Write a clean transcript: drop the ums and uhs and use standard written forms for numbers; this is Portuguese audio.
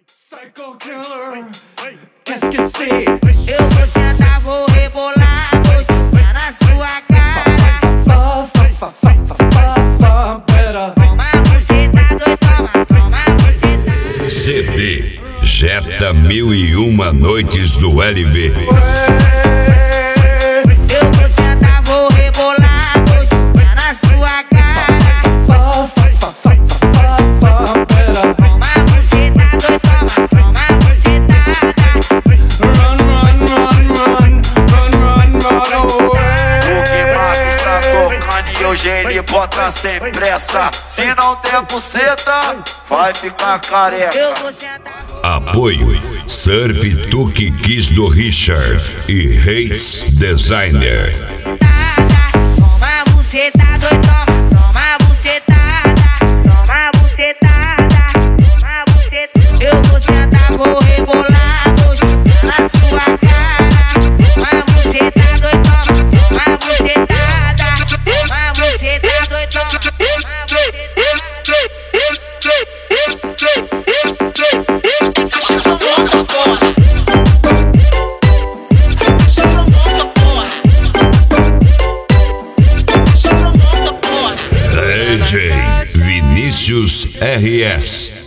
Psycho killer, qu'est-ce que c'est? Eu vou sentar, vou rebolar, vou jogar na sua cara. Toma buceta, dois, toma buceta. CD Jetta 1001 Noites do LB. Eu vou sentar, vou rebolar, vou jogar na sua cara. Toma buceta, dois, toma bucetada. O que mais está tocando e hoje ele bota sem pressa. Se não der buceta, vai ficar careca. Eu vou sentar. Apoio Surf Tuque Kiss do Richard e Hates Designer. Toma buceta, dois, toma bucetada. Toma bucetada, toma bucetada. Eu vou sentar, vou rebolar, vou jogar na sua cara. Toma buceta, dois, toma bucetada. Toma buceta, dois, toma bucetada. DJ Vinícius RS.